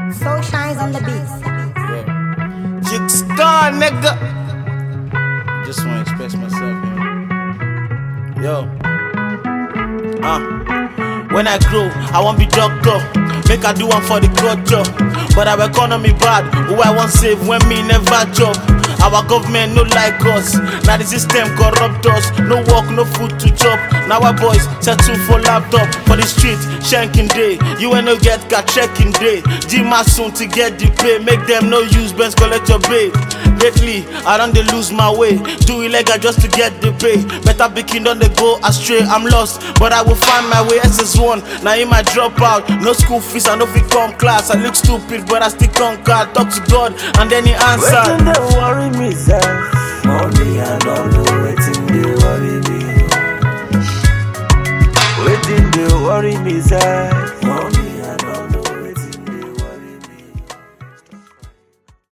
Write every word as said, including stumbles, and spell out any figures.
So shines on the beats. Yeah. Jigstar, nigga. Just wanna express myself, man. Yo. Uh. When I grow, I won't be doctor. Make I do one for the culture. But our economy bad. Who I want save when me never job. Our government no like us. Now the system corrupt us. No work, no food to chop. Now our boys settle for laptop. For the street, shanking day. You ain't no get car checking day. G-ma soon to get the pay. Make them no use Benz collect your pay. Lately, I don't they lose my way. Do illegal just to get the pay. Better begin don't they go astray. I'm lost, but I will find my way. S S one, now in my dropout. No school fees, I know if it come class. I look stupid, but I still conquer. Talk to God, and then he answer. Waiting they worry me, sir. Mommy, I don't know. Waiting they worry me. Waiting they worry me, sir.